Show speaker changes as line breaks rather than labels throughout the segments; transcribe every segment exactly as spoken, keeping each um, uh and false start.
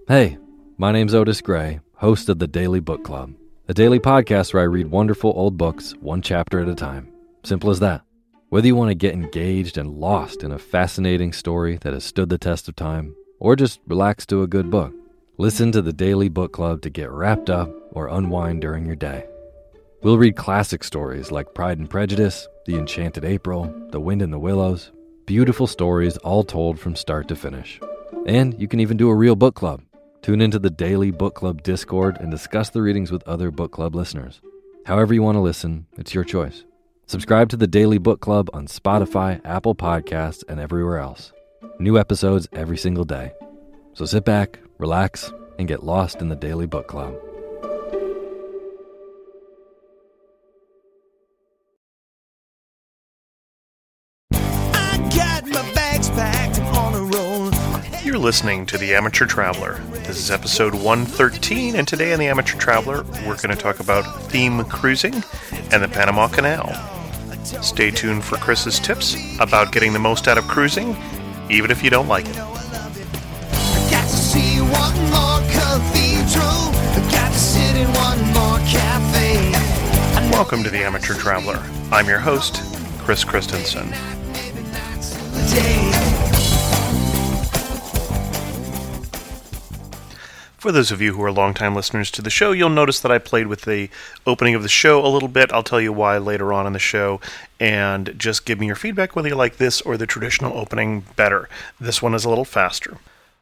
Hey, my name's Otis Gray, host of the Daily Book Club, a daily podcast where I read wonderful old books one chapter at a time. Simple as that. Whether you want to get engaged and lost in a fascinating story that has stood the test of time, or just relax to a good book, listen to the Daily Book Club to get wrapped up or unwind during your day. We'll read classic stories like Pride and Prejudice, The Enchanted April, The Wind in the Willows, beautiful stories all told from start to finish. And you can even do a real book club. Tune into the Daily Book Club Discord and discuss the readings with other book club listeners. However you want to listen, it's your choice. Subscribe to the Daily Book Club on Spotify, Apple Podcasts, and everywhere else. New episodes every single day. So sit back, relax, and get lost in the Daily Book Club.
I got my bags packed on a roll.
You're listening to The Amateur Traveler. This is episode one thirteen, and today on The Amateur Traveler, we're going to talk about theme cruising and the Panama Canal. Stay tuned for Chris's tips about getting the most out of cruising, even if you don't like it.
I got to see one more cathedral. I got to sit in one more cafe.
Welcome to The Amateur Traveler. I'm your host, Chris Christensen. For those of you who are longtime listeners to the show, you'll notice that I played with the opening of the show a little bit. I'll tell you why later on in the show, and just give me your feedback whether you like this or the traditional opening better. This one is a little faster.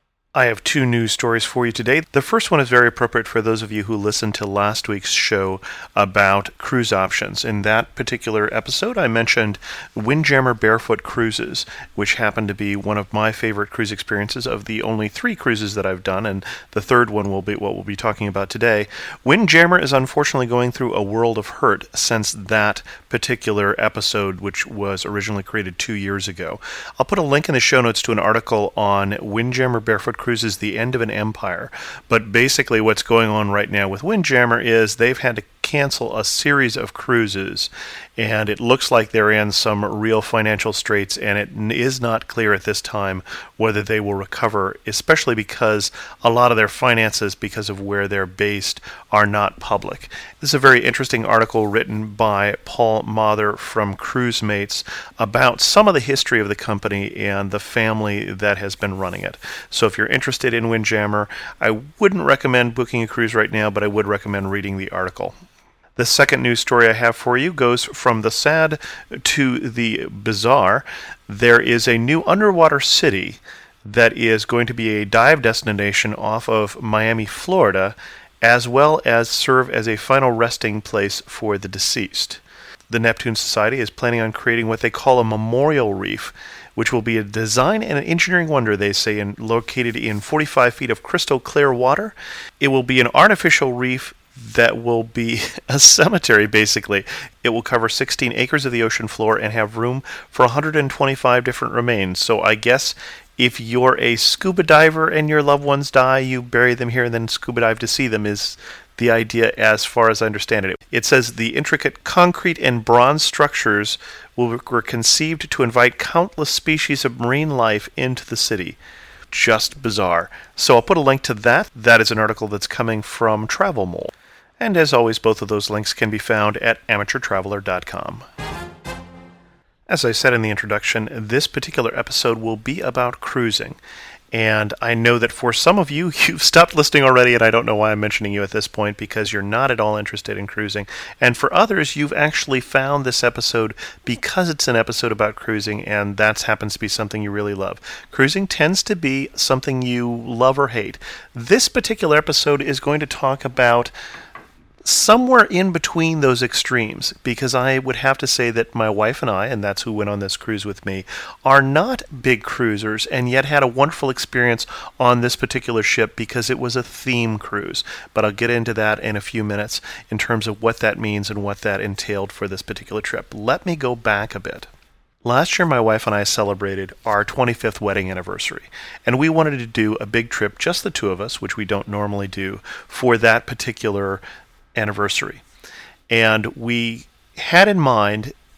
I have two news stories for you today. The first one is very appropriate for those of you who listened to last week's show about cruise options. In that particular episode, I mentioned Windjammer Barefoot Cruises, which happened to be one of my favorite cruise experiences of the only three cruises that I've done, and the third one will be what we'll be talking about today. Windjammer is unfortunately going through a world of hurt since that particular episode, which was originally created two years ago. I'll put a link in the show notes to an article on Windjammer Barefoot Cruises, The End of an Empire. But basically what's going on right now with Windjammer is they've had to cancel a series of cruises, and it looks like they're in some real financial straits, and it is not clear at this time whether they will recover, especially because a lot of their finances, because of where they're based, are not public. This is a very interesting article written by Paul Mather from CruiseMates about some of the history of the company and the family that has been running it. So if you're interested in Windjammer, I wouldn't recommend booking a cruise right now, but I would recommend reading the article. The second news story I have for you goes from the sad to the bizarre. There is a new underwater city that is going to be a dive destination off of Miami, Florida, as well as serve as a final resting place for the deceased. The Neptune Society is planning on creating what they call a memorial reef, which will be a design and an engineering wonder, they say, and located in forty-five feet of crystal clear water. It will be an artificial reef that will be a cemetery, basically. It will cover sixteen acres of the ocean floor and have room for one hundred twenty-five different remains. So I guess if you're a scuba diver and your loved ones die, you bury them here and then scuba dive to see them, is the idea as far as I understand it. It says the intricate concrete and bronze structures will, were conceived to invite countless species of marine life into the city. Just bizarre. So I'll put a link to that. That is an article that's coming from Travel Mole. And as always, both of those links can be found at amateur traveler dot com. As I said in the introduction, this particular episode will be about cruising. And I know that for some of you, you've stopped listening already, and I don't know why I'm mentioning you at this point, because you're not at all interested in cruising. And for others, you've actually found this episode because it's an episode about cruising, and that happens to be something you really love. Cruising tends to be something you love or hate. This particular episode is going to talk about somewhere in between those extremes, because I would have to say that my wife and I, and that's who went on this cruise with me, are not big cruisers, and yet had a wonderful experience on this particular ship because it was a theme cruise. But I'll get into that in a few minutes in terms of what that means and what that entailed for this particular trip. Let me go back a bit. Last year, my wife and I celebrated our twenty-fifth wedding anniversary, and we wanted to do a big trip, just the two of us, which we don't normally do, for that particular anniversary. And we had in mind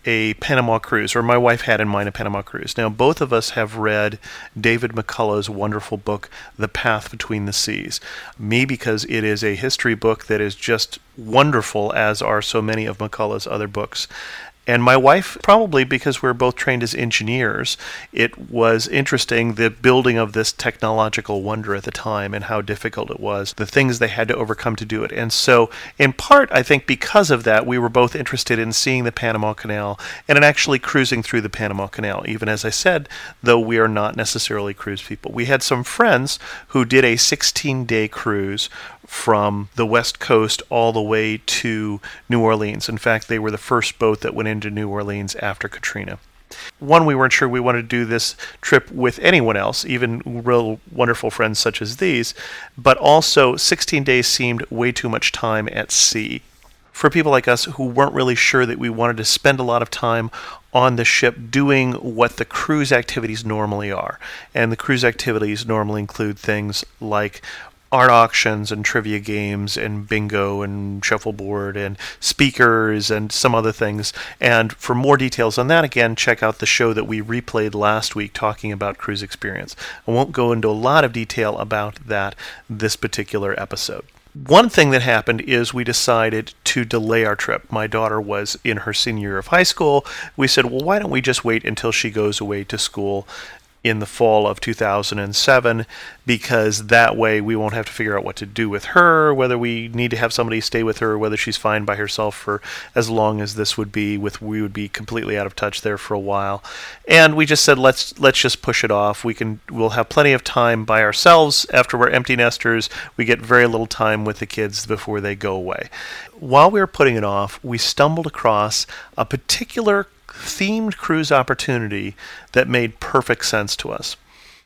a Panama cruise, or my wife had in mind a Panama cruise. Now, both of us have read David McCullough's wonderful book, The Path Between the Seas. Me, because it is a history book that is just wonderful, as are so many of McCullough's other books. And my wife, probably because we're both trained as engineers, it was interesting the building of this technological wonder at the time and how difficult it was, the things they had to overcome to do it. And so, in part, I think because of that, we were both interested in seeing the Panama Canal and in actually cruising through the Panama Canal, even as I said, though we are not necessarily cruise people. We had some friends who did a sixteen-day cruise from the West Coast all the way to New Orleans. In fact, they were the first boat that went into New Orleans after Katrina. One, we weren't sure we wanted to do this trip with anyone else, even real wonderful friends such as these, but also sixteen days seemed way too much time at sea. For people like us who weren't really sure that we wanted to spend a lot of time on the ship doing what the cruise activities normally are. And the cruise activities normally include things like art auctions and trivia games and bingo and shuffleboard and speakers and some other things. And for more details on that, again, check out the show that we replayed last week talking about cruise experience. I won't go into a lot of detail about that this particular episode. One thing that happened is we decided to delay our trip. My daughter was in her senior year of high school. We said, well, why don't we just wait until she goes away to school in the fall of two thousand seven, because that way we won't have to figure out what to do with her, whether we need to have somebody stay with her, whether she's fine by herself for as long as this would be. With we would be completely out of touch there for a while, and we just said let's let's just push it off. We can we'll have plenty of time by ourselves after we're empty nesters. We get very little time with the kids before they go away. While we were putting it off, we stumbled across a particular themed cruise opportunity that made perfect sense to us.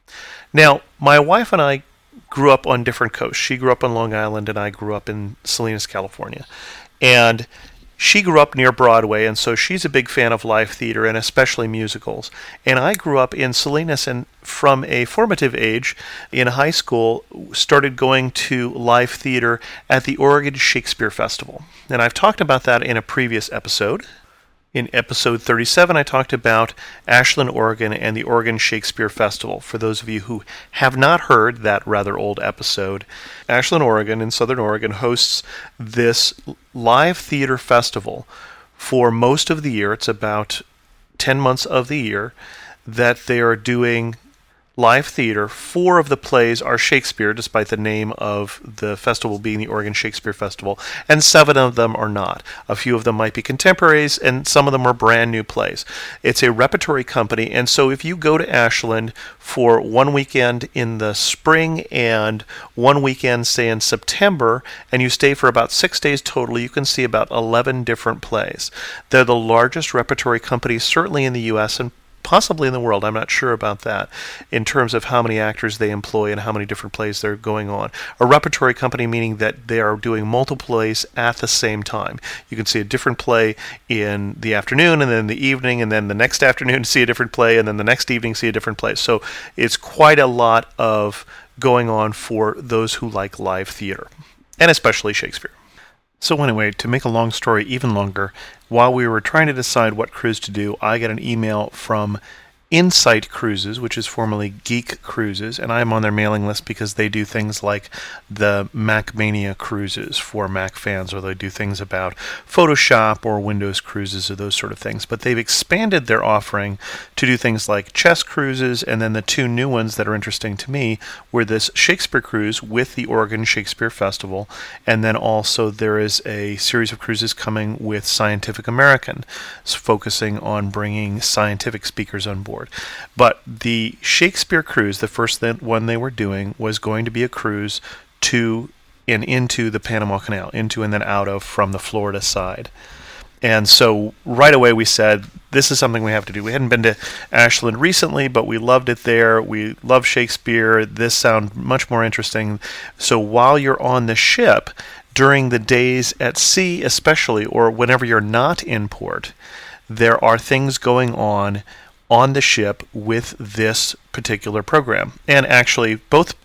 Now, my wife and I grew up on different coasts. She grew up on Long Island and I grew up in Salinas, California. And she grew up near Broadway, and so she's a big fan of live theater and especially musicals. And I grew up in Salinas, and from a formative age in high school started going to live theater at the Oregon Shakespeare Festival. And I've talked about that in a previous episode. In episode thirty-seven, I talked about Ashland, Oregon, and the Oregon Shakespeare Festival. For those of you who have not heard that rather old episode, Ashland, Oregon, in Southern Oregon, hosts this live theater festival for most of the year. It's about ten months of the year that they are doing live theater. Four of the plays are Shakespeare, despite the name of the festival being the Oregon Shakespeare Festival, and seven of them are not. A few of them might be contemporaries, and some of them are brand new plays. It's a repertory company, and so if you go to Ashland for one weekend in the spring and one weekend, say, in September, and you stay for about six days total, you can see about eleven different plays. They're the largest repertory company, certainly in the U S and possibly in the world. I'm not sure about that in terms of how many actors they employ and how many different plays they're going on. A repertory company meaning that they are doing multiple plays at the same time. You can see a different play in the afternoon and then the evening, and then the next afternoon see a different play, and then the next evening see a different play. So it's quite a lot of going on for those who like live theater, and especially Shakespeare. So anyway, to make a long story even longer, while we were trying to decide what cruise to do, I got an email from Insight Cruises, which is formerly Geek Cruises, and I'm on their mailing list because they do things like the MacMania cruises for Mac fans, or they do things about Photoshop or Windows cruises or those sort of things. But they've expanded their offering to do things like chess cruises, and then the two new ones that are interesting to me were this Shakespeare cruise with the Oregon Shakespeare Festival, and then also there is a series of cruises coming with Scientific American, focusing on bringing scientific speakers on board. But the Shakespeare cruise, the first one they were doing, was going to be a cruise to and into the Panama Canal, into and then out of from the Florida side. And so right away we said, this is something we have to do. We hadn't been to Ashland recently, but we loved it there. We love Shakespeare. This sounds much more interesting. So while you're on the ship, during the days at sea especially, or whenever you're not in port, there are things going on on the ship with this particular program. And actually, both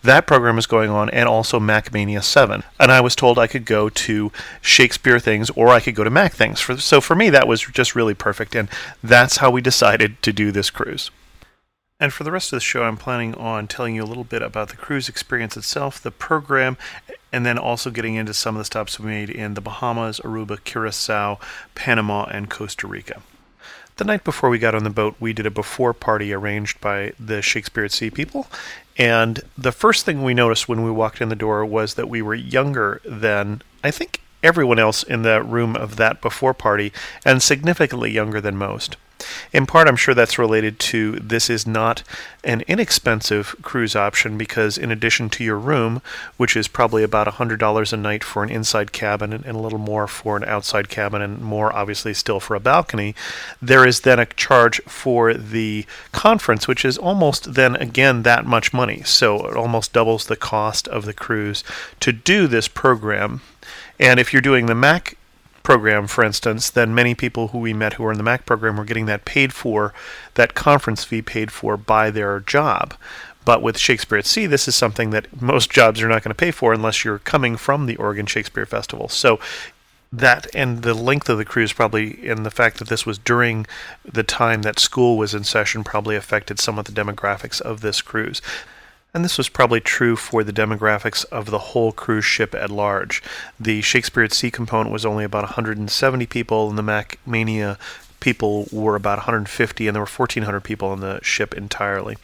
That program is going on, and also MacMania seven. And I was told I could go to Shakespeare things or I could go to Mac things. For, so for me, that was just really perfect, and that's how we decided to do this cruise. And for the rest of the show, I'm planning on telling you a little bit about the cruise experience itself, the program, and then also getting into some of the stops we made in the Bahamas, Aruba, Curacao, Panama, and Costa Rica. The night before we got on the boat, we did a before party arranged by the Shakespeare at Sea people, and the first thing we noticed when we walked in the door was that we were younger than, I think, everyone else in the room of that before party, and significantly younger than most. In part, I'm sure that's related to this is not an inexpensive cruise option because in addition to your room, which is probably about one hundred dollars a night for an inside cabin and a little more for an outside cabin and more obviously still for a balcony, there is then a charge for the conference, which is almost then again that much money. So it almost doubles the cost of the cruise to do this program. And if you're doing the Mac program, for instance, then many people who we met who were in the Mac program were getting that paid for, that conference fee paid for by their job. But with Shakespeare at Sea, this is something that most jobs are not going to pay for unless you're coming from the Oregon Shakespeare Festival. So that and the length of the cruise probably, and the fact that this was during the time that school was in session, probably affected some of the demographics of this cruise. And this was probably true for the demographics of the whole cruise ship at large. The Shakespeare at Sea component was only about one hundred seventy people, and the MacMania people were about one hundred fifty, and there were fourteen hundred people on the ship entirely.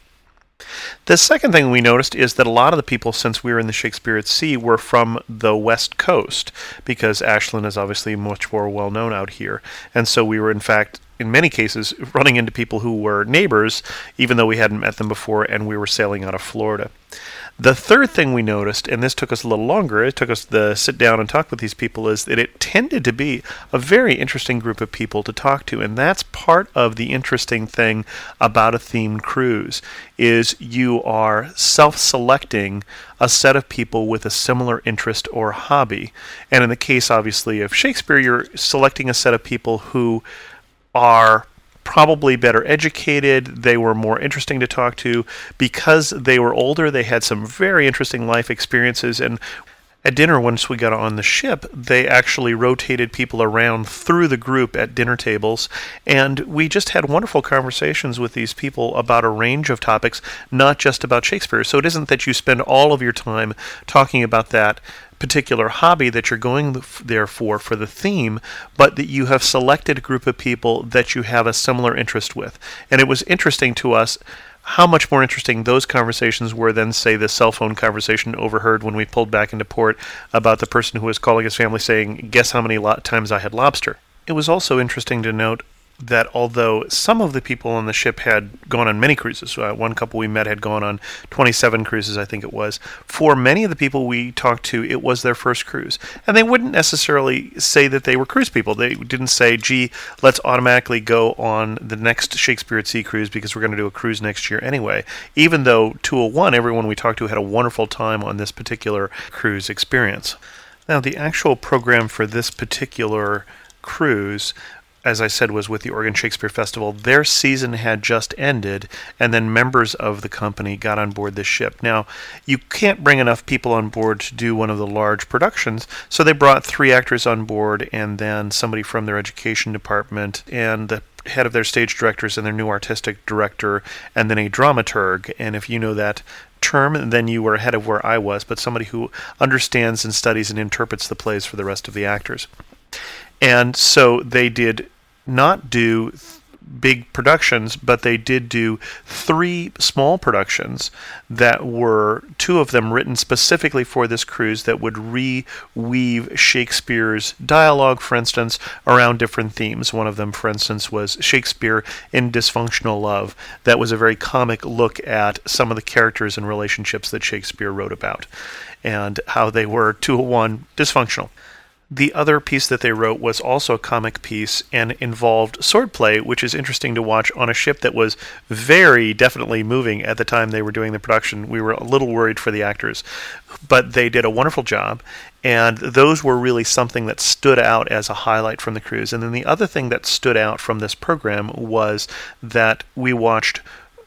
The second thing we noticed is that a lot of the people, since we were in the Shakespeare at Sea, were from the West Coast, because Ashland is obviously much more well-known out here. And so we were, in fact, in many cases, running into people who were neighbors, even though we hadn't met them before, and we were sailing out of Florida. The third thing we noticed, and this took us a little longer, it took us to sit down and talk with these people, is that it tended to be a very interesting group of people to talk to, and that's part of the interesting thing about a themed cruise, is you are self-selecting a set of people with a similar interest or hobby. And in the case, obviously, of Shakespeare, you're selecting a set of people who are probably better educated, they were more interesting to talk to. Because they were older, they had some very interesting life experiences, and at dinner, once we got on the ship, they actually rotated people around through the group at dinner tables, and we just had wonderful conversations with these people about a range of topics, not just about Shakespeare. So it isn't that you spend all of your time talking about that particular hobby that you're going there for, for the theme, but that you have selected a group of people that you have a similar interest with. And it was interesting to us how much more interesting those conversations were than, say, the cell phone conversation overheard when we pulled back into port about the person who was calling his family saying, guess how many lo- times I had lobster. It was also interesting to note that although some of the people on the ship had gone on many cruises, uh, one couple we met had gone on twenty-seven cruises, I think it was, for many of the people we talked to, it was their first cruise. And they wouldn't necessarily say that they were cruise people. They didn't say, gee, let's automatically go on the next Shakespeare at Sea cruise because we're going to do a cruise next year anyway. Even though two oh one, everyone we talked to had a wonderful time on this particular cruise experience. Now, the actual program for this particular cruise, as I said, was with the Oregon Shakespeare Festival. Their season had just ended, and then members of the company got on board this ship. Now, you can't bring enough people on board to do one of the large productions, so they brought three actors on board, and then somebody from their education department, and the head of their stage directors, and their new artistic director, and then a dramaturg. And if you know that term, then you were ahead of where I was, but somebody who understands and studies and interprets the plays for the rest of the actors. And so they did not do th- big productions, but they did do three small productions that were, two of them written specifically for this cruise, that would reweave Shakespeare's dialogue, for instance, around different themes. One of them, for instance, was Shakespeare in Dysfunctional Love. That was a very comic look at some of the characters and relationships that Shakespeare wrote about, and how they were, two oh one, dysfunctional. The other piece that they wrote was also a comic piece and involved swordplay, which is interesting to watch on a ship that was very definitely moving at the time they were doing the production. We were a little worried for the actors, but they did a wonderful job, and those were really something that stood out as a highlight from the cruise. And then the other thing that stood out from this program was that we watched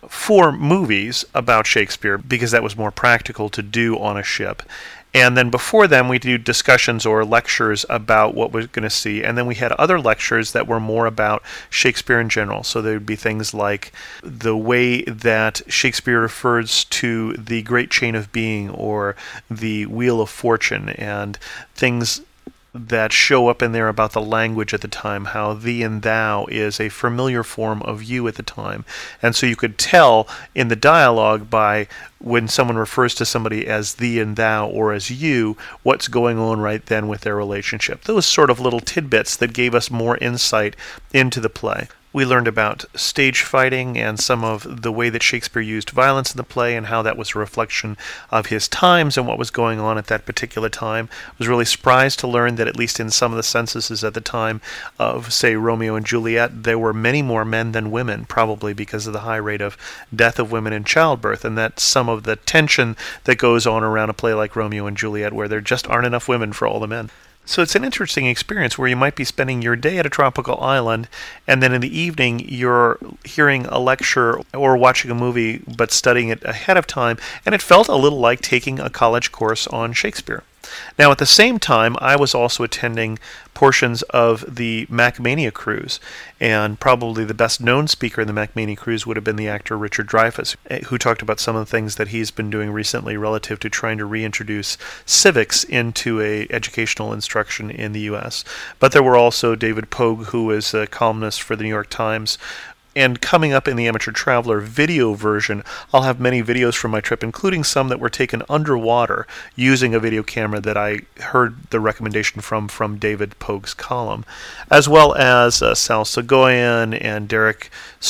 for movies about Shakespeare because that was more practical to do on a ship. And then before then, we do discussions or lectures about what we're going to see. And then we had other lectures that were more about Shakespeare in general. So there would be things like the way that Shakespeare refers to the great chain of being or the wheel of fortune, and things that show up in there about the language at the time, how thee and thou is a familiar form of you at the time. And so you could tell in the dialogue by when someone refers to somebody as thee and thou or as you, what's going on right then with their relationship. Those sort of little tidbits that gave us more insight into the play. We learned about stage fighting and some of the way that Shakespeare used violence in the play and how that was a reflection of his times and what was going on at that particular time. I was really surprised to learn that at least in some of the censuses at the time of, say, Romeo and Juliet, there were many more men than women, probably because of the high rate of death of women in childbirth, and that's some of the tension that goes on around a play like Romeo and Juliet, where there just aren't enough women for all the men. So it's an interesting experience where you might be spending your day at a tropical island, and then in the evening you're hearing a lecture or watching a movie but studying it ahead of time, and it felt a little like taking a college course on Shakespeare. Now, at the same time, I was also attending portions of the MacMania cruise, and probably the best known speaker in the MacMania cruise would have been the actor Richard Dreyfuss, who talked about some of the things that he's been doing recently relative to trying to reintroduce civics into a educational instruction in the U S. But there were also David Pogue, who is a columnist for the New York Times. And coming up in the Amateur Traveler video version, I'll have many videos from my trip, including some that were taken underwater using a video camera that I heard the recommendation from from David Pogue's column, as well as uh, Sal Sagoyan and Derek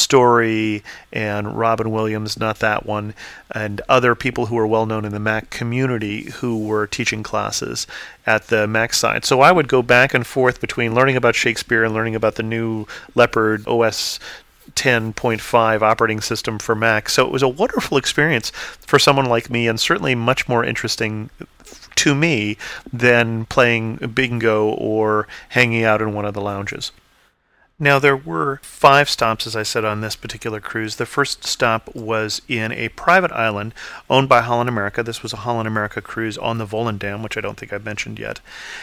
Story and Robin Williams, not that one, and other people who are well known in the Mac community who were teaching classes at the Mac side. So I would go back and forth between learning about Shakespeare and learning about the new Leopard O S ten point five operating system for Mac. So it was a wonderful experience for someone like me, and certainly much more interesting to me than playing bingo or hanging out in one of the lounges. Now, there were five stops, as I said, on this particular cruise. The first stop was in a private island owned by Holland America. This was a Holland America cruise on the Volendam, which I don't think I've mentioned yet.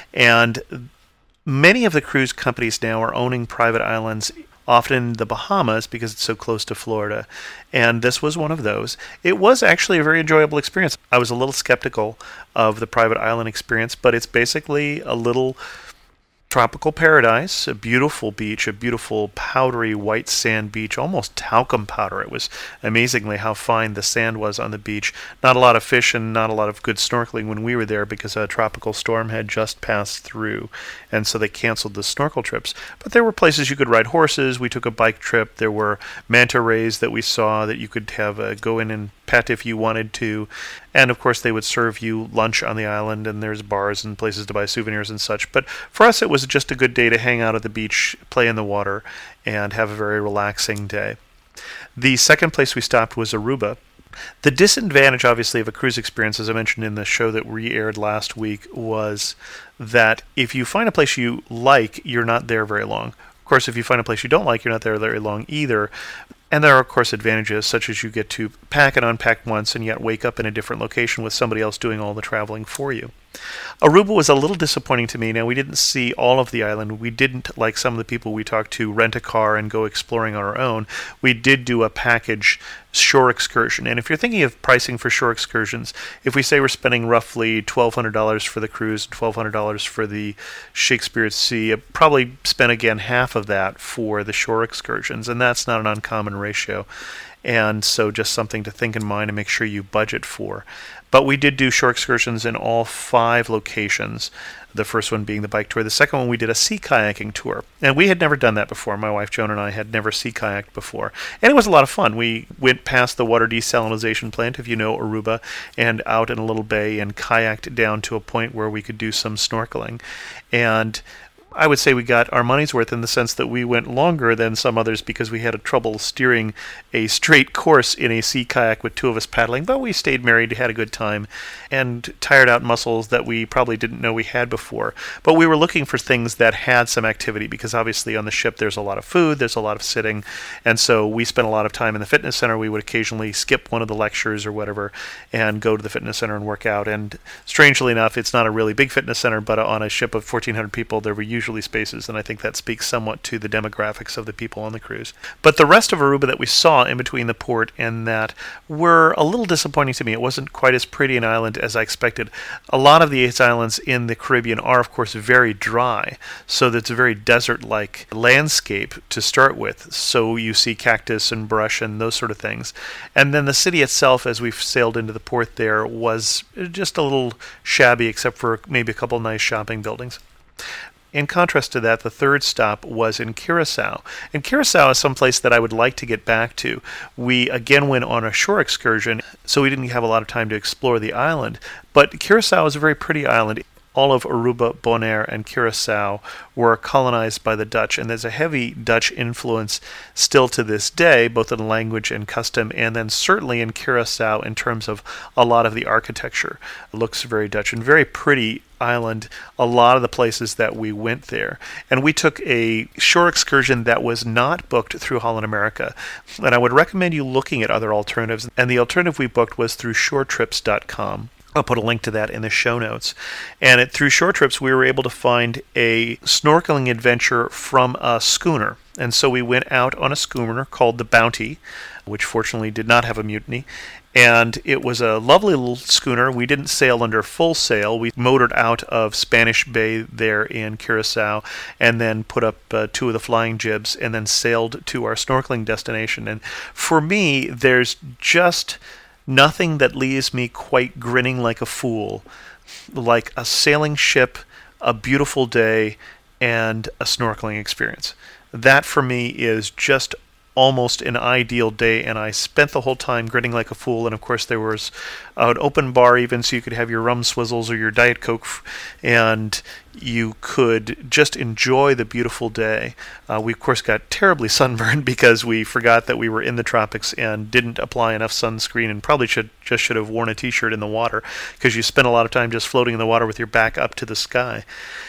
And many of the cruise companies now are owning private islands, often in the Bahamas because it's so close to Florida. And this was one of those. It was actually a very enjoyable experience. I was a little skeptical of the private island experience, but it's basically a little tropical paradise, a beautiful beach, a beautiful powdery white sand beach, almost talcum powder. It was amazingly how fine the sand was on the beach. Not a lot of fish and not a lot of good snorkeling when we were there because a tropical storm had just passed through, and so they canceled the snorkel trips. But there were places you could ride horses. We took a bike trip. There were manta rays that we saw that you could have uh, go in and pet if you wanted to. And of course they would serve you lunch on the island, and there's bars and places to buy souvenirs and such. But for us it was just a good day to hang out at the beach, play in the water, and have a very relaxing day. The second place we stopped was Aruba. The disadvantage, obviously, of a cruise experience, as I mentioned in the show that re-aired last week, was that if you find a place you like, you're not there very long. Of course, if you find a place you don't like, you're not there very long either. And there are, of course, advantages, such as you get to pack and unpack once and yet wake up in a different location with somebody else doing all the traveling for you. Aruba was a little disappointing to me. Now, we didn't see all of the island. We didn't, like some of the people we talked to, rent a car and go exploring on our own. We did do a package shore excursion. And if you're thinking of pricing for shore excursions, if we say we're spending roughly twelve hundred dollars for the cruise, twelve hundred dollars for the Shakespeare at Sea, probably spend again half of that for the shore excursions, and that's not an uncommon ratio. And so just something to think in mind and make sure you budget for. But we did do shore excursions in all five locations, the first one being the bike tour. The second one, we did a sea kayaking tour. And we had never done that before. My wife Joan and I had never sea kayaked before. And it was a lot of fun. We went past the water desalination plant, if you know Aruba, and out in a little bay and kayaked down to a point where we could do some snorkeling. And I would say we got our money's worth in the sense that we went longer than some others because we had a trouble steering a straight course in a sea kayak with two of us paddling, but we stayed married, had a good time, and tired out muscles that we probably didn't know we had before. But we were looking for things that had some activity because obviously on the ship there's a lot of food, there's a lot of sitting, and so we spent a lot of time in the fitness center. We would occasionally skip one of the lectures or whatever and go to the fitness center and work out. And strangely enough, it's not a really big fitness center, but on a ship of fourteen hundred people, there were usually spaces, and I think that speaks somewhat to the demographics of the people on the cruise. But the rest of Aruba that we saw in between the port and that were a little disappointing to me. It wasn't quite as pretty an island as I expected. A lot of the eight islands in the Caribbean are, of course, very dry, so that's a very desert-like landscape to start with. So you see cactus and brush and those sort of things. And then the city itself, as we sailed into the port there, was just a little shabby, except for maybe a couple nice shopping buildings. In contrast to that, the third stop was in Curacao. And Curacao is someplace that I would like to get back to. We again went on a shore excursion, so we didn't have a lot of time to explore the island. But Curacao is a very pretty island. All of Aruba, Bonaire, and Curacao were colonized by the Dutch, and there's a heavy Dutch influence still to this day, both in language and custom, and then certainly in Curacao in terms of a lot of the architecture. It looks very Dutch and very pretty island, a lot of the places that we went there. And we took a shore excursion that was not booked through Holland America. And I would recommend you looking at other alternatives. And the alternative we booked was through shore trips dot com. I'll put a link to that in the show notes. And it, through Shore Trips, we were able to find a snorkeling adventure from a schooner. And so we went out on a schooner called the Bounty, which fortunately did not have a mutiny. And it was a lovely little schooner. We didn't sail under full sail. We motored out of Spanish Bay there in Curacao and then put up uh, two of the flying jibs and then sailed to our snorkeling destination. And for me, there's just nothing that leaves me quite grinning like a fool, like a sailing ship, a beautiful day, and a snorkeling experience. That for me is just almost an ideal day, and I spent the whole time grinning like a fool. And of course there was an open bar even, so you could have your rum swizzles or your Diet Coke, and you could just enjoy the beautiful day. Uh, we of course got terribly sunburned because we forgot that we were in the tropics and didn't apply enough sunscreen, and probably should just should have worn a t-shirt in the water, because you spend a lot of time just floating in the water with your back up to the sky.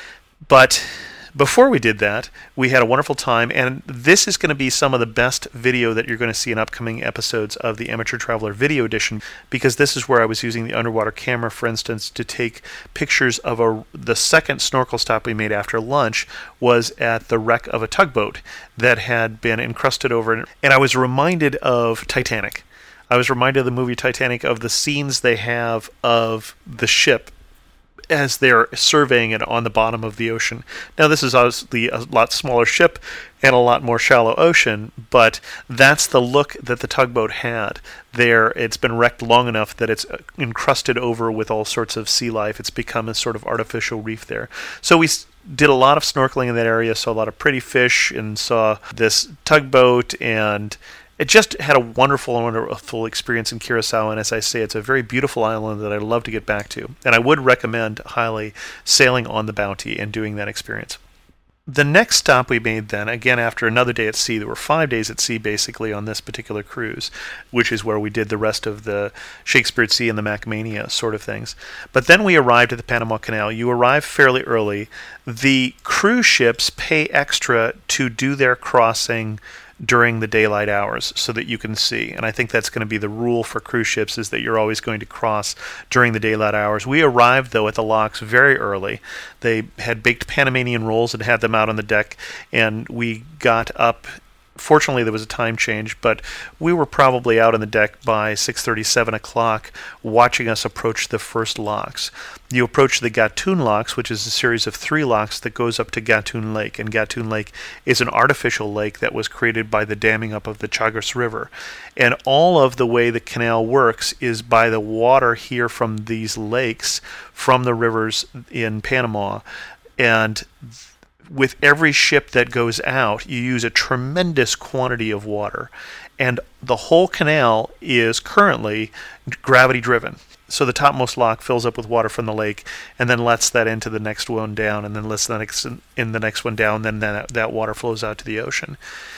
But before we did that, we had a wonderful time, and this is going to be some of the best video that you're going to see in upcoming episodes of the Amateur Traveler Video Edition, because this is where I was using the underwater camera, for instance, to take pictures of a, the second snorkel stop we made after lunch was at the wreck of a tugboat that had been encrusted over, and I was reminded of Titanic. I was reminded of the movie Titanic, of the scenes they have of the ship as they're surveying it on the bottom of the ocean. Now, this is obviously a lot smaller ship and a lot more shallow ocean, but that's the look that the tugboat had there. It's been wrecked long enough that it's encrusted over with all sorts of sea life. It's become a sort of artificial reef there. So we did a lot of snorkeling in that area, saw a lot of pretty fish, and saw this tugboat, and it just had a wonderful, wonderful experience in Curacao, and as I say, it's a very beautiful island that I'd love to get back to. And I would recommend highly sailing on the Bounty and doing that experience. The next stop we made then, again after another day at sea, there were five days at sea basically on this particular cruise, which is where we did the rest of the Shakespeare at Sea and the Macmania sort of things. But then we arrived at the Panama Canal. You arrive fairly early. The cruise ships pay extra to do their crossing during the daylight hours so that you can see. And I think that's going to be the rule for cruise ships, is that you're always going to cross during the daylight hours. We arrived, though, at the locks very early. They had baked Panamanian rolls and had them out on the deck, and we got up. Fortunately, there was a time change, but we were probably out on the deck by six thirty, seven o'clock, watching us approach the first locks. You approach the Gatun locks, which is a series of three locks that goes up to Gatun Lake, and Gatun Lake is an artificial lake that was created by the damming up of the Chagres River. And all of the way the canal works is by the water here from these lakes, from the rivers in Panama, and with every ship that goes out, you use a tremendous quantity of water. And the whole canal is currently gravity driven. So the topmost lock fills up with water from the lake, and then lets that into the next one down, and then lets the next in the next one down. And then that, that water flows out to the ocean.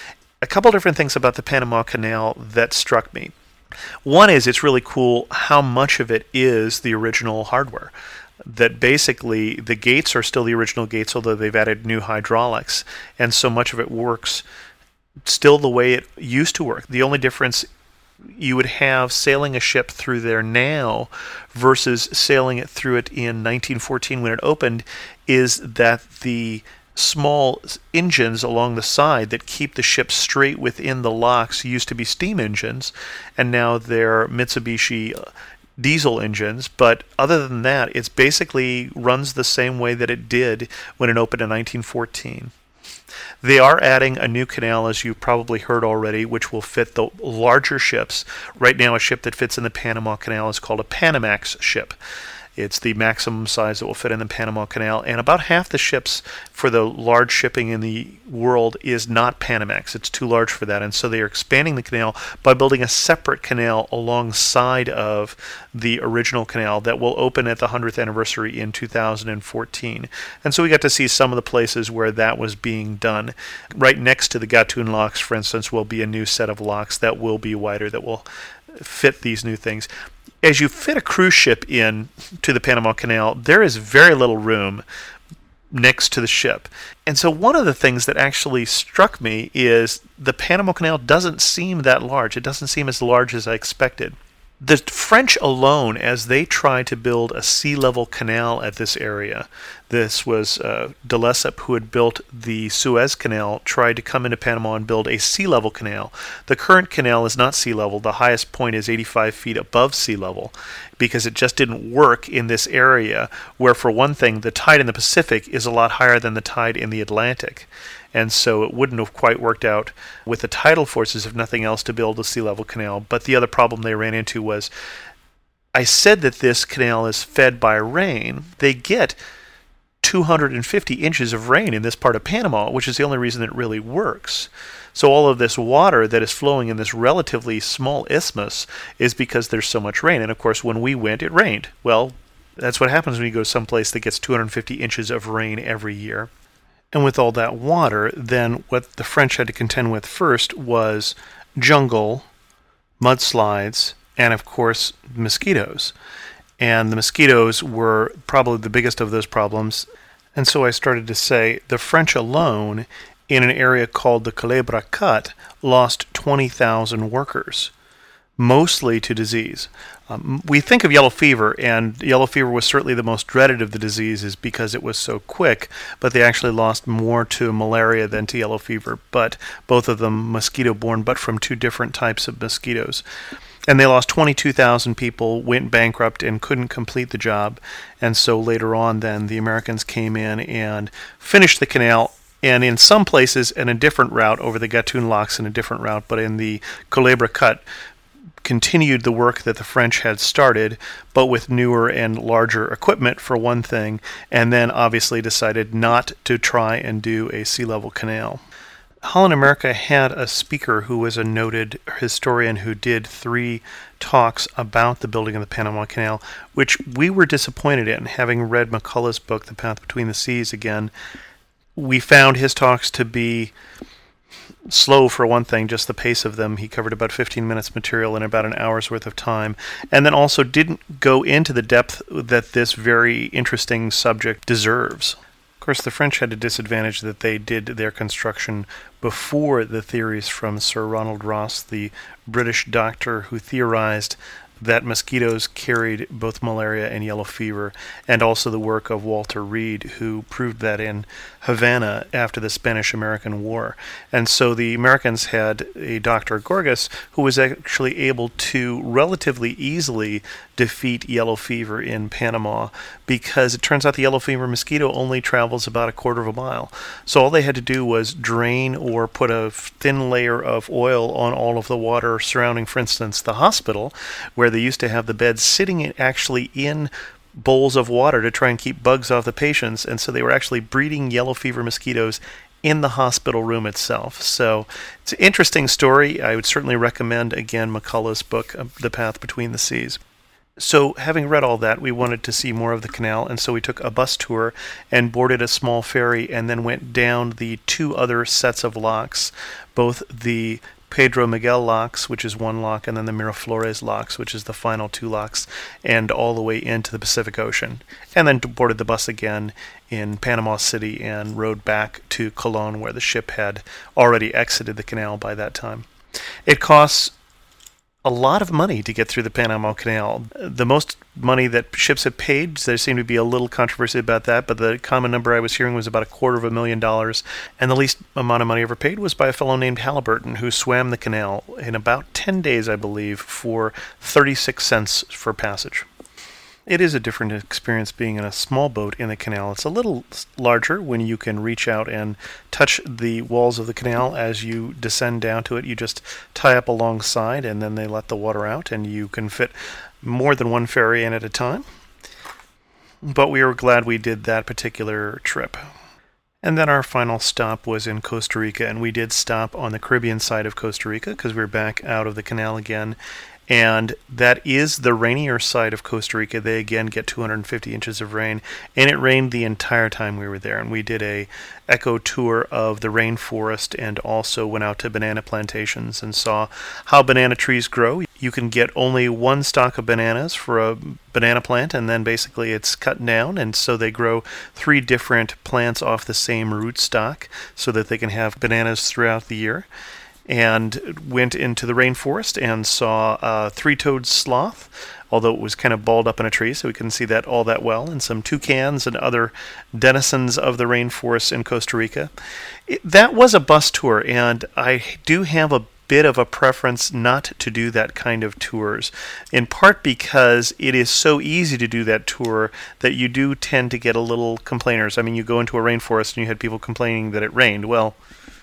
A couple different things about the Panama Canal that struck me. One is it's really cool how much of it is the original hardware. That basically the gates are still the original gates, although they've added new hydraulics, and so much of it works still the way it used to work. The only difference you would have sailing a ship through there now versus sailing it through it in nineteen fourteen when it opened is that the small engines along the side that keep the ship straight within the locks used to be steam engines, and now they're Mitsubishi diesel engines. But other than that, it basically runs the same way that it did when it opened in nineteen fourteen. They are adding a new canal, as you've probably heard already, which will fit the larger ships. Right now, a ship that fits in the Panama Canal is called a Panamax ship. It's the maximum size that will fit in the Panama Canal, and about half the ships for the large shipping in the world is not Panamax. It's too large for that, and so they are expanding the canal by building a separate canal alongside of the original canal that will open at the hundredth anniversary in two thousand fourteen. And so we got to see some of the places where that was being done. Right next to the Gatun locks, for instance, will be a new set of locks that will be wider, that will fit these new things. As you fit a cruise ship in to the Panama Canal, there is very little room next to the ship. And so one of the things that actually struck me is the Panama Canal doesn't seem that large. It doesn't seem as large as I expected. The French alone, as they tried to build a sea-level canal at this area, this was uh, de Lesseps, who had built the Suez Canal, tried to come into Panama and build a sea-level canal. The current canal is not sea-level. The highest point is eighty-five feet above sea level, because it just didn't work in this area where, for one thing, the tide in the Pacific is a lot higher than the tide in the Atlantic. And so it wouldn't have quite worked out with the tidal forces, if nothing else, to build a sea-level canal. But the other problem they ran into was, I said that this canal is fed by rain. They get two hundred fifty inches of rain in this part of Panama, which is the only reason it really works. So all of this water that is flowing in this relatively small isthmus is because there's so much rain. And of course, when we went, it rained. Well, that's what happens when you go someplace that gets two hundred fifty inches of rain every year. And with all that water, then what the French had to contend with first was jungle, mudslides, and of course mosquitoes. And the mosquitoes were probably the biggest of those problems. And so I started to say the French alone, in an area called the Culebra Cut, lost twenty thousand workers, mostly to disease. Um, we think of yellow fever, and yellow fever was certainly the most dreaded of the diseases because it was so quick, but they actually lost more to malaria than to yellow fever, but both of them mosquito-borne, but from two different types of mosquitoes. And they lost twenty-two thousand people, went bankrupt, and couldn't complete the job. And so later on then, the Americans came in and finished the canal, and in some places in a different route, over the Gatun locks in a different route, but in the Culebra Cut, continued the work that the French had started, but with newer and larger equipment, for one thing, and then obviously decided not to try and do a sea-level canal. Holland America had a speaker who was a noted historian who did three talks about the building of the Panama Canal, which we were disappointed in. Having read McCullough's book, The Path Between the Seas, again, we found his talks to be slow, for one thing, just the pace of them. He covered about fifteen minutes material in about an hour's worth of time, and then also didn't go into the depth that this very interesting subject deserves. Of course, the French had a disadvantage that they did their construction before the theories from Sir Ronald Ross, the British doctor who theorized that mosquitoes carried both malaria and yellow fever, and also the work of Walter Reed, who proved that in Havana after the Spanish-American War. And so the Americans had a Doctor Gorgas who was actually able to relatively easily defeat yellow fever in Panama, because it turns out the yellow fever mosquito only travels about a quarter of a mile. So all they had to do was drain or put a thin layer of oil on all of the water surrounding, for instance, the hospital, where they used to have the beds sitting in, actually in bowls of water to try and keep bugs off the patients, and so they were actually breeding yellow fever mosquitoes in the hospital room itself. So it's an interesting story. I would certainly recommend, again, McCullough's book, The Path Between the Seas. So, having read all that, we wanted to see more of the canal, and so we took a bus tour and boarded a small ferry and then went down the two other sets of locks, both the Pedro Miguel locks, which is one lock, and then the Miraflores locks, which is the final two locks, and all the way into the Pacific Ocean. And then boarded the bus again in Panama City and rode back to Colón, where the ship had already exited the canal by that time. It costs a lot of money to get through the Panama Canal. The most money that ships have paid, there seemed to be a little controversy about that, but the common number I was hearing was about a quarter of a million dollars, and the least amount of money ever paid was by a fellow named Halliburton, who swam the canal in about ten days, I believe, for thirty-six cents for passage. It is a different experience being in a small boat in the canal. It's a little larger when you can reach out and touch the walls of the canal as you descend down to it. You just tie up alongside and then they let the water out, and you can fit more than one ferry in at a time. But we were glad we did that particular trip. And then our final stop was in Costa Rica, and we did stop on the Caribbean side of Costa Rica because we were back out of the canal again. And that is the rainier side of Costa Rica. They again get two hundred fifty inches of rain, and it rained the entire time we were there. And we did a eco tour of the rainforest and also went out to banana plantations and saw how banana trees grow. You can get only one stalk of bananas for a banana plant, and then basically it's cut down, and so they grow three different plants off the same rootstock so that they can have bananas throughout the year. And went into the rainforest and saw a three-toed sloth, although it was kind of balled up in a tree, so we couldn't see that all that well, and some toucans and other denizens of the rainforest in Costa Rica. It, that was a bus tour, and I do have a bit of a preference not to do that kind of tours, in part because it is so easy to do that tour that you do tend to get a little complainers. I mean, you go into a rainforest and you had people complaining that it rained. Well,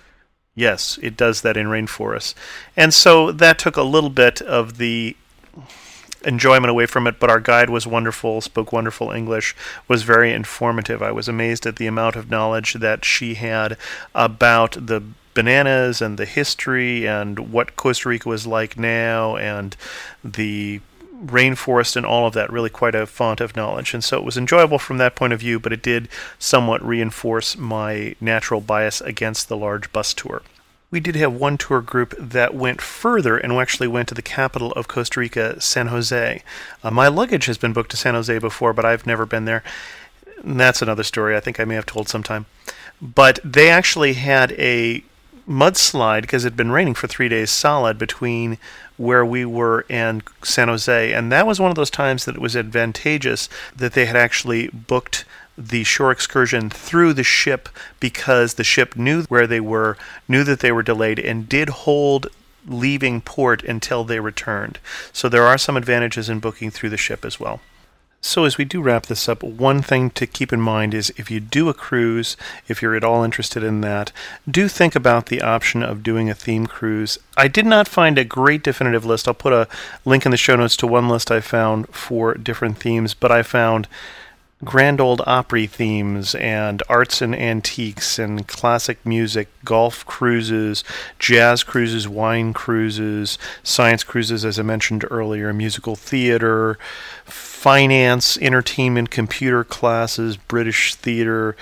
yes, it does that in rainforests. And so that took a little bit of the enjoyment away from it, but our guide was wonderful, spoke wonderful English, was very informative. I was amazed at the amount of knowledge that she had about the bananas and the history and what Costa Rica was like now and the rainforest and all of that. Really quite a font of knowledge, and so it was enjoyable from that point of view, but it did somewhat reinforce my natural bias against the large bus tour. We did have one tour group that went further and actually went to the capital of Costa Rica, San Jose. Uh, my luggage has been booked to San Jose before, but I've never been there. And that's another story I think I may have told sometime. But they actually had a mudslide because it had been raining for three days solid between where we were and San Jose, and that was one of those times that it was advantageous that they had actually booked the shore excursion through the ship, because the ship knew where they were, knew that they were delayed, and did hold leaving port until they returned. So there are some advantages in booking through the ship as well. So as we do wrap this up, one thing to keep in mind is if you do a cruise, if you're at all interested in that, do think about the option of doing a theme cruise. I did not find a great definitive list. I'll put a link in the show notes to one list I found for different themes, but I found Grand Ole Opry themes and arts and antiques and classic music, golf cruises, jazz cruises, wine cruises, science cruises, as I mentioned earlier, musical theater, finance, entertainment, computer classes, British theater,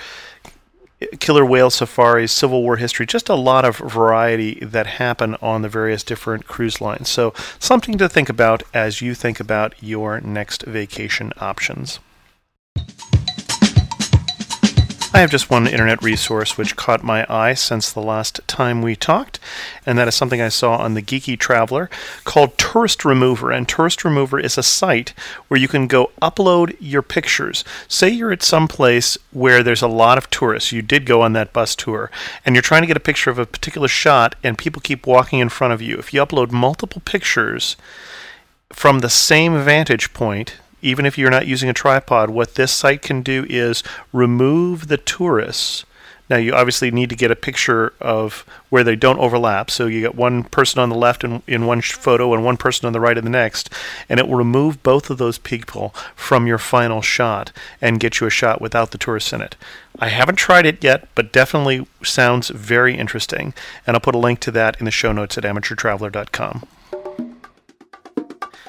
killer whale safaris, Civil War history, just a lot of variety that happen on the various different cruise lines. So something to think about as you think about your next vacation options. I have just one internet resource which caught my eye since the last time we talked, and that is something I saw on the Geeky Traveler called Tourist Remover. And Tourist Remover is a site where you can go upload your pictures. Say you're at some place where there's a lot of tourists. You did go on that bus tour, and you're trying to get a picture of a particular shot, and people keep walking in front of you. If you upload multiple pictures from the same vantage point, even if you're not using a tripod, what this site can do is remove the tourists. Now, you obviously need to get a picture of where they don't overlap. So you get one person on the left in, in one photo and one person on the right in the next, and it will remove both of those people from your final shot and get you a shot without the tourists in it. I haven't tried it yet, but definitely sounds very interesting, and I'll put a link to that in the show notes at amateur traveler dot com.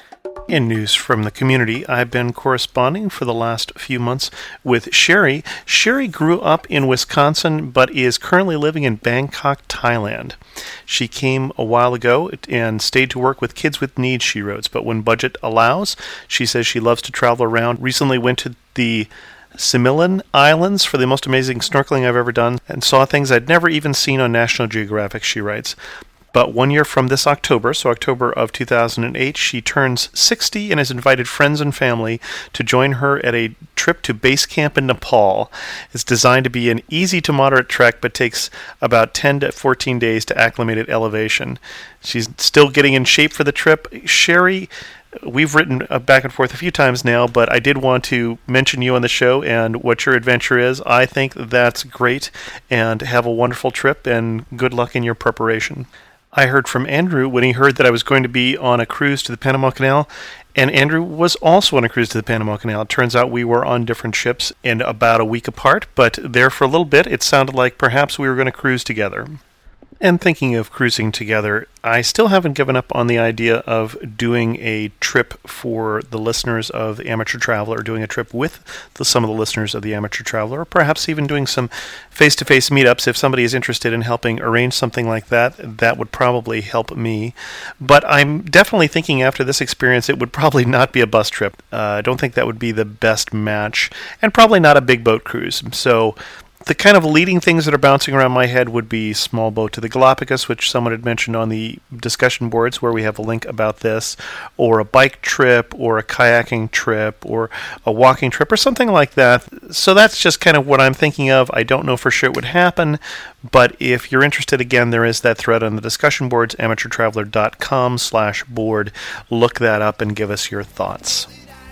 In news from the community, I've been corresponding for the last few months with Sherry. Sherry grew up in Wisconsin, but is currently living in Bangkok, Thailand. She came a while ago and stayed to work with Kids with Needs, she wrote, but when budget allows, she says she loves to travel around. Recently went to the Similan Islands for the most amazing snorkeling I've ever done, and saw things I'd never even seen on National Geographic, she writes. But one year from this October, so October of two thousand eight, she turns sixty and has invited friends and family to join her at a trip to base camp in Nepal. It's designed to be an easy to moderate trek, but takes about ten to fourteen days to acclimate at elevation. She's still getting in shape for the trip. Sherry, we've written back and forth a few times now, but I did want to mention you on the show and what your adventure is. I think that's great, and have a wonderful trip, and good luck in your preparation. I heard from Andrew when he heard that I was going to be on a cruise to the Panama Canal, and Andrew was also on a cruise to the Panama Canal. It turns out we were on different ships and about a week apart, but there for a little bit it sounded like perhaps we were going to cruise together. And thinking of cruising together, I still haven't given up on the idea of doing a trip for the listeners of the Amateur Traveler, or doing a trip with the, some of the listeners of the Amateur Traveler, or perhaps even doing some face-to-face meetups. If somebody is interested in helping arrange something like that, that would probably help me. But I'm definitely thinking after this experience it would probably not be a bus trip. Uh, I don't think that would be the best match, and probably not a big boat cruise. So the kind of leading things that are bouncing around my head would be small boat to the Galapagos, which someone had mentioned on the discussion boards where we have a link about this, or a bike trip, or a kayaking trip, or a walking trip, or something like that. So that's just kind of what I'm thinking of. I don't know for sure it would happen, but if you're interested, again, there is that thread on the discussion boards, amateurtraveler.com slash board. Look that up and give us your thoughts.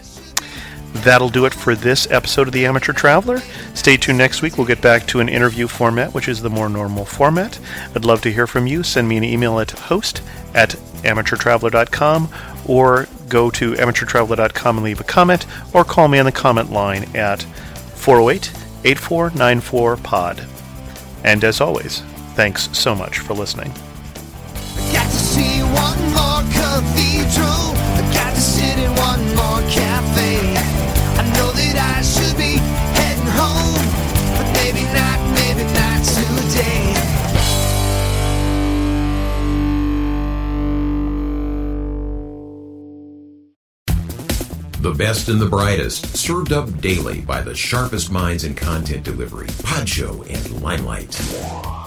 That'll do it for this episode of The Amateur Traveler. Stay tuned next week. We'll get back to an interview format, which is the more normal format. I'd love to hear from you. Send me an email at host at amateurtraveler dot com, or go to amateurtraveler dot com and leave a comment, or call me on the comment line at four oh eight, eight four nine four, P O D. And as always, thanks so much for listening.
Got to see one more cathedral. I got to sit in one more cafe. I know that I should be heading home, but maybe not, maybe not today.
The best and the brightest, served up daily by the sharpest minds in content delivery, Podshow and Limelight.